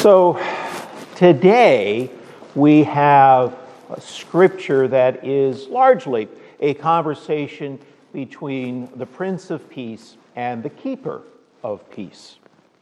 So today we have a scripture that is largely a conversation between the Prince of Peace and the Keeper of Peace,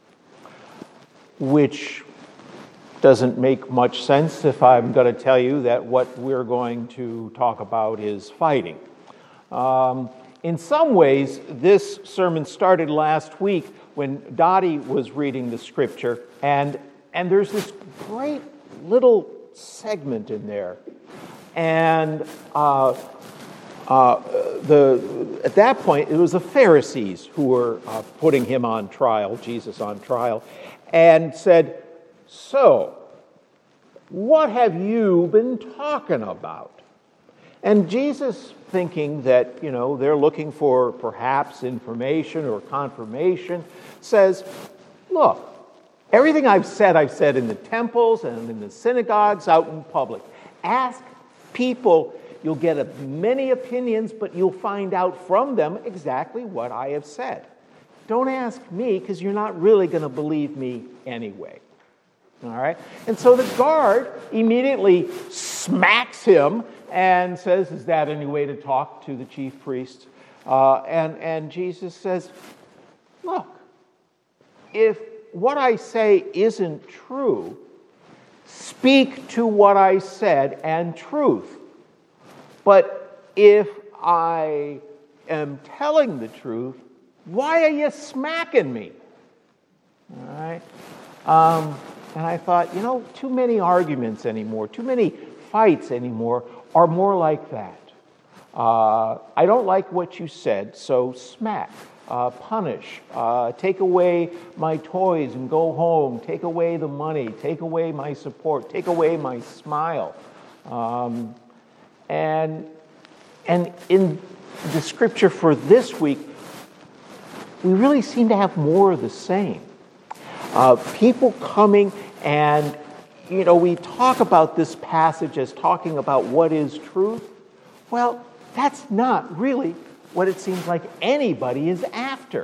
which doesn't make much sense if I'm going to tell you that what we're going to talk about is fighting. In some ways, this sermon started last week when Dottie was reading the scripture, and there's this great little segment in there. And at that point, it was the Pharisees who were putting him on trial, Jesus on trial, and said, "So, what have you been talking about?" And Jesus, thinking that, they're looking for perhaps information or confirmation, says, "Look, everything I've said in the temples and in the synagogues out in public. Ask people. You'll get many opinions, but you'll find out from them exactly what I have said. Don't ask me, because you're not really going to believe me anyway." All right? And so the guard immediately smacks him and says, "Is that any way to talk to the chief priest?" And Jesus says, "Look, if what I say isn't true, speak to what I said and truth. But if I am telling the truth, why are you smacking me?" All right? And I thought, too many arguments anymore, too many fights anymore are more like that. I don't like what you said, so smack, punish, take away my toys and go home, take away the money, take away my support, take away my smile. And in the scripture for this week, we really seem to have more of the same. People coming and, we talk about this passage as talking about what is truth. Well, that's not really what it seems like anybody is after.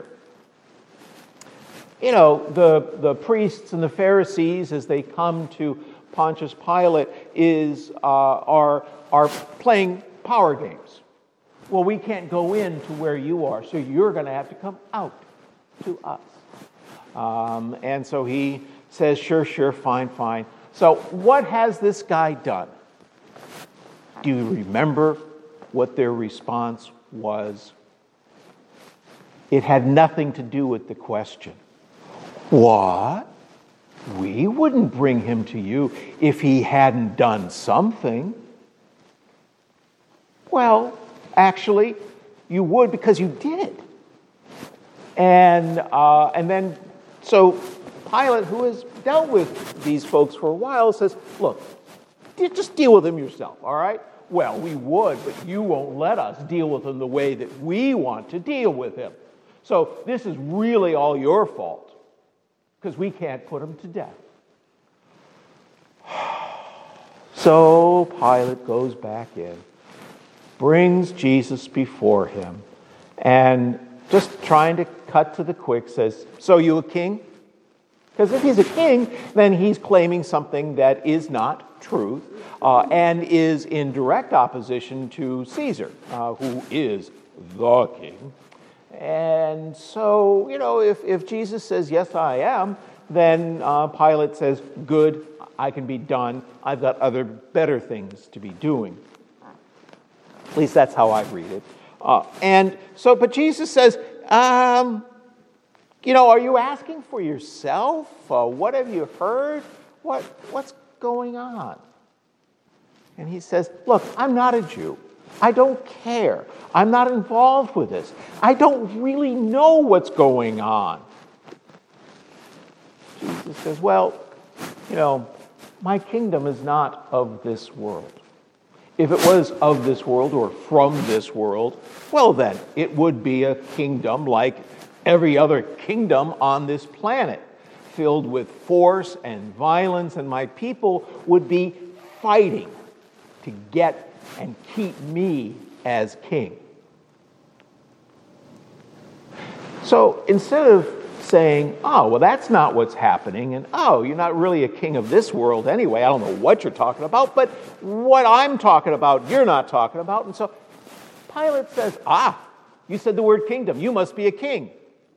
The priests and the Pharisees, as they come to Pontius Pilate, are playing power games. Well, we can't go in to where you are, so you're going to have to come out to us. And so he says, sure, fine. So what has this guy done? Do you remember what their response was? It had nothing to do with the question. What? We wouldn't bring him to you if he hadn't done something. Well, actually, you would, because you did. And then, so Pilate, who has dealt with these folks for a while, says, "Look, just deal with him yourself, all right? Well, we would, but you won't let us deal with him the way that we want to deal with him. So this is really all your fault, because we can't put him to death." So Pilate goes back in, brings Jesus before him, and just trying to cut to the quick says, "So you a king?" Because if he's a king, then he's claiming something that is not truth and is in direct opposition to Caesar, who is the king. And so, if Jesus says, "Yes, I am," then Pilate says, "Good, I can be done. I've got other better things to be doing." At least that's how I read it. But Jesus says, are you asking for yourself? What have you heard? What's going on? And he says, "Look, I'm not a Jew. I don't care. I'm not involved with this. I don't really know what's going on." Jesus says, "Well, my kingdom is not of this world. If it was of this world or from this world, well then, it would be a kingdom like every other kingdom on this planet, filled with force and violence, and my people would be fighting to get and keep me as king." So instead of saying, oh, well, that's not what's happening, and oh, you're not really a king of this world anyway. I don't know what you're talking about, but what I'm talking about, you're not talking about. And so Pilate says, you said the word kingdom. You must be a king.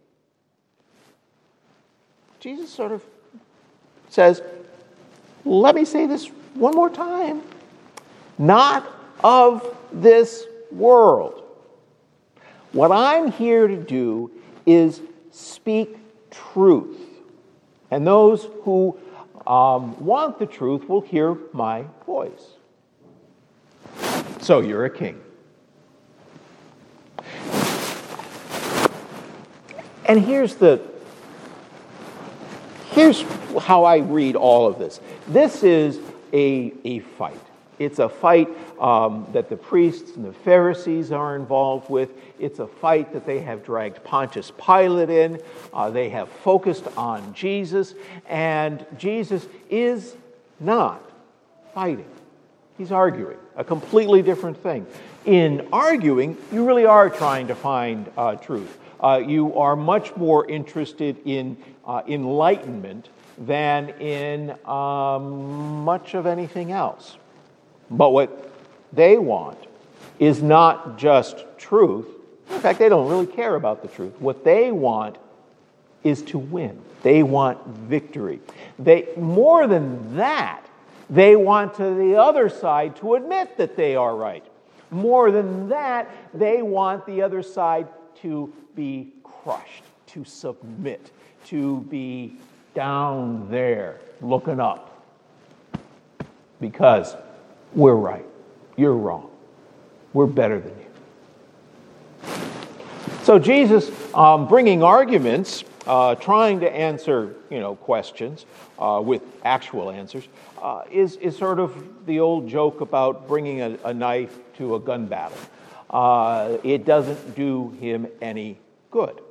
Jesus sort of says, let me say this one more time. Not of this world. What I'm here to do is speak truth. And those who want the truth will hear my voice. So you're a king. And here's how I read all of this. This is a fight. It's a fight that the priests and the Pharisees are involved with. It's a fight that they have dragged Pontius Pilate in. They have focused on Jesus, and Jesus is not fighting. He's arguing, a completely different thing. In arguing, you really are trying to find truth. You are much more interested in enlightenment than in much of anything else. But what they want is not just truth. In fact, they don't really care about the truth. What they want is to win. They want victory. More than that, they want to the other side to admit that they are right. More than that, they want the other side to be crushed, to submit, to be down there looking up. Because we're right. You're wrong. We're better than you. So Jesus, bringing arguments, trying to answer, questions with actual answers, is sort of the old joke about bringing a knife to a gun battle. It doesn't do him any good.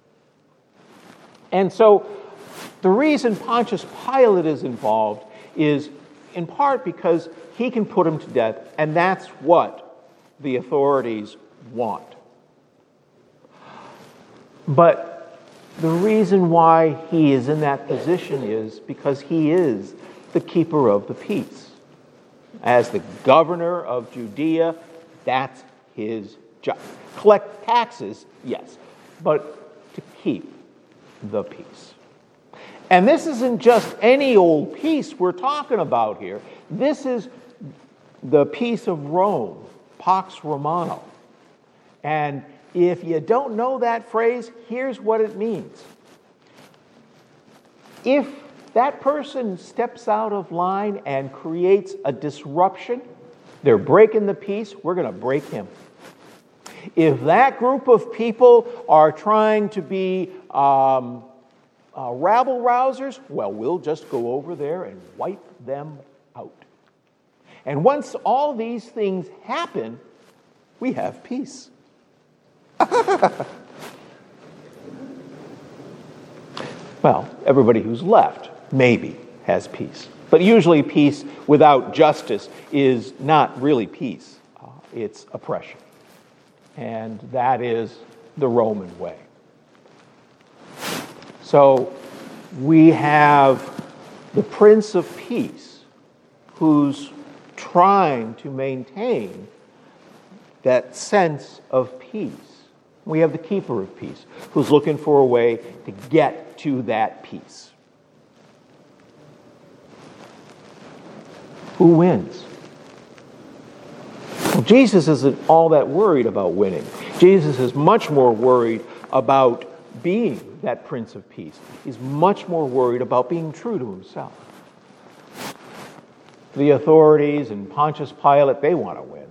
And so the reason Pontius Pilate is involved is in part because he can put him to death, and that's what the authorities want. But the reason why he is in that position is because he is the keeper of the peace. As the governor of Judea, that's his job. Collect taxes, yes, but to keep the peace. And this isn't just any old peace we're talking about here. This is the peace of Rome, Pax Romana. And if you don't know that phrase, here's what it means. If that person steps out of line and creates a disruption, they're breaking the peace, we're going to break him. If that group of people are trying to be rabble-rousers, well, we'll just go over there and wipe them out. And once all these things happen, we have peace. Well, everybody who's left maybe has peace. But usually peace without justice is not really peace. It's oppression. And that is the Roman way. So we have the Prince of Peace who's trying to maintain that sense of peace. We have the Keeper of Peace who's looking for a way to get to that peace. Who wins? Well, Jesus isn't all that worried about winning. Jesus is much more worried about being that Prince of Peace. He's much more worried about being true to himself. The authorities and Pontius Pilate, they want to win.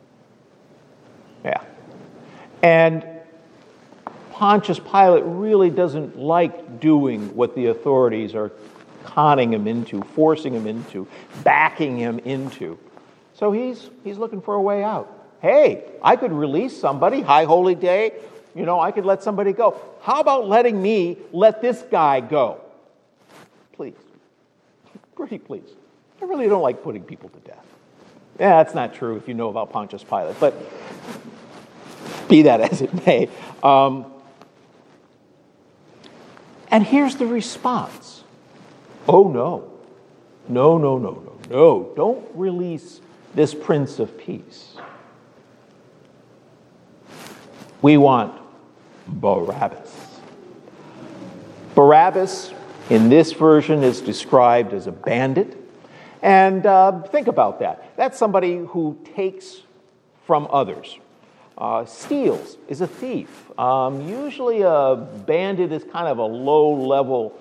Yeah. And Pontius Pilate really doesn't like doing what the authorities are conning him into, forcing him into, backing him into. So he's looking for a way out. Hey, I could release somebody, high holy day, I could let somebody go. How about letting me let this guy go? Please. Pretty please. I really don't like putting people to death. Yeah, that's not true if you know about Pontius Pilate, but be that as it may. And here's the response. Oh, no. No, no, no, no, no. Don't release this Prince of Peace. We want Barabbas. Barabbas, in this version, is described as a bandit. And think about that. That's somebody who takes from others. Steals is a thief. Usually a bandit is kind of a low-level,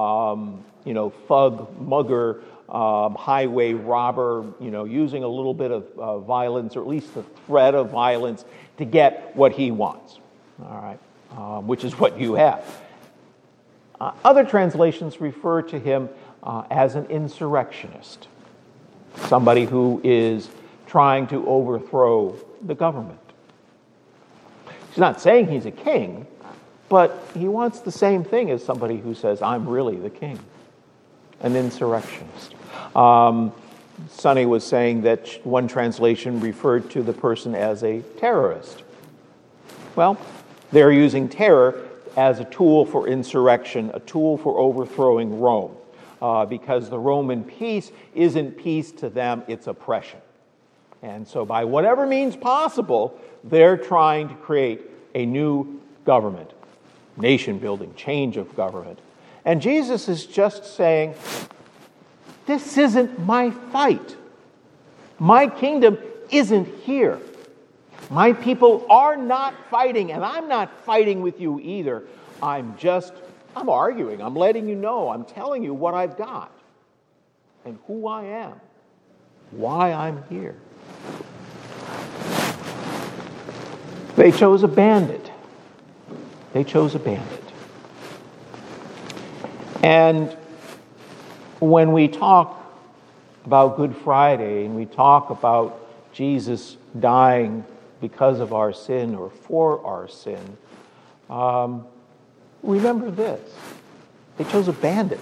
thug, mugger, highway robber, using a little bit of violence, or at least the threat of violence, to get what he wants, all right, which is what you have. Other translations refer to him as an insurrectionist, somebody who is trying to overthrow the government. He's not saying he's a king, but he wants the same thing as somebody who says, I'm really the king, an insurrectionist. Sonny was saying that one translation referred to the person as a terrorist. Well, they're using terror as a tool for insurrection, a tool for overthrowing Rome, because the Roman peace isn't peace to them, it's oppression. And so by whatever means possible, they're trying to create a new government, nation building, change of government. And Jesus is just saying, this isn't my fight. My kingdom isn't here. My people are not fighting, and I'm not fighting with you either. I'm arguing. I'm letting you know. I'm telling you what I've got and who I am, why I'm here. They chose a bandit. They chose a bandit. And when we talk about Good Friday and we talk about Jesus dying because of our sin or for our sin, remember this. They chose a bandit.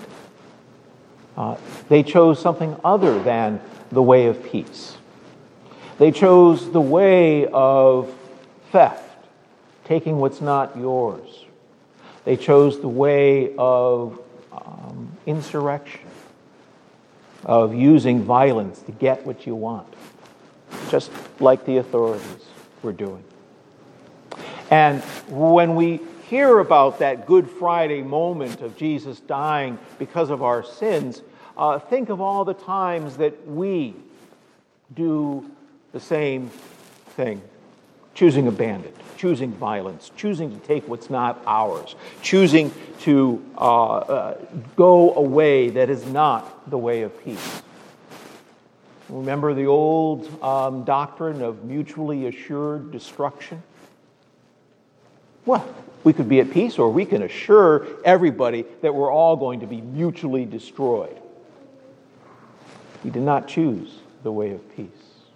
They chose something other than the way of peace. They chose the way of theft, taking what's not yours. They chose the way of insurrection, of using violence to get what you want, just like the authorities were doing. And when we hear about that Good Friday moment of Jesus dying because of our sins, think of all the times that we do the same thing. Choosing a bandit, choosing violence, choosing to take what's not ours, choosing to go a way that is not the way of peace. Remember the old doctrine of mutually assured destruction? Well, we could be at peace, or we can assure everybody that we're all going to be mutually destroyed. We did not choose the way of peace.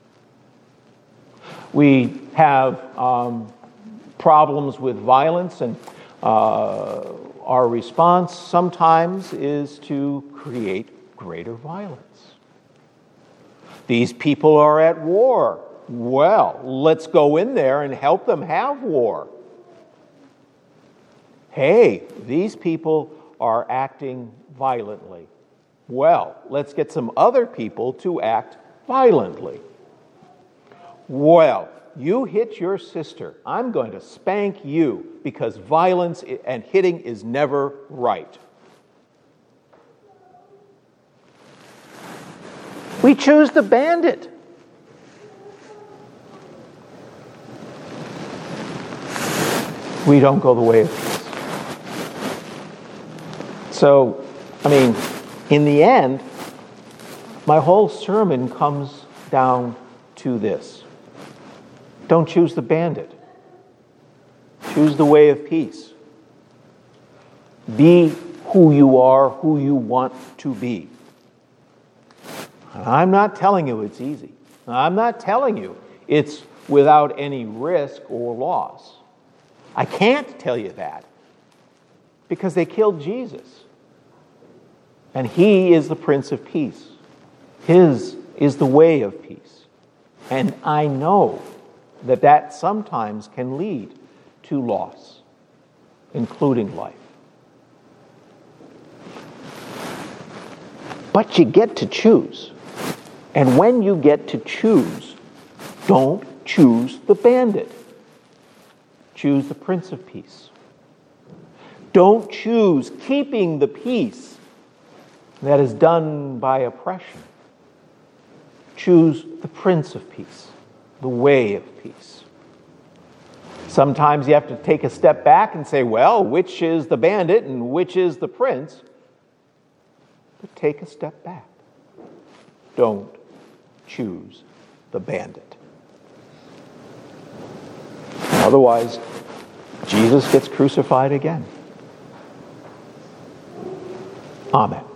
We have problems with violence, and our response sometimes is to create greater violence. These people are at war. Well, let's go in there and help them have war. Hey, these people are acting violently. Well, let's get some other people to act violently. Well, you hit your sister. I'm going to spank you because violence and hitting is never right. We choose the bandit. We don't go the way of peace. So, in the end, my whole sermon comes down to this. Don't choose the bandit. Choose the way of peace. Be who you are, who you want to be. I'm not telling you it's easy. I'm not telling you it's without any risk or loss. I can't tell you that because they killed Jesus. And he is the Prince of Peace. His is the way of peace. And I know that sometimes can lead to loss, including life. But you get to choose. And when you get to choose, don't choose the bandit. Choose the Prince of Peace. Don't choose keeping the peace that is done by oppression. Choose the Prince of Peace, the way of peace. Sometimes you have to take a step back and say, well, which is the bandit and which is the prince? But take a step back. Don't choose the bandit. Otherwise, Jesus gets crucified again. Amen.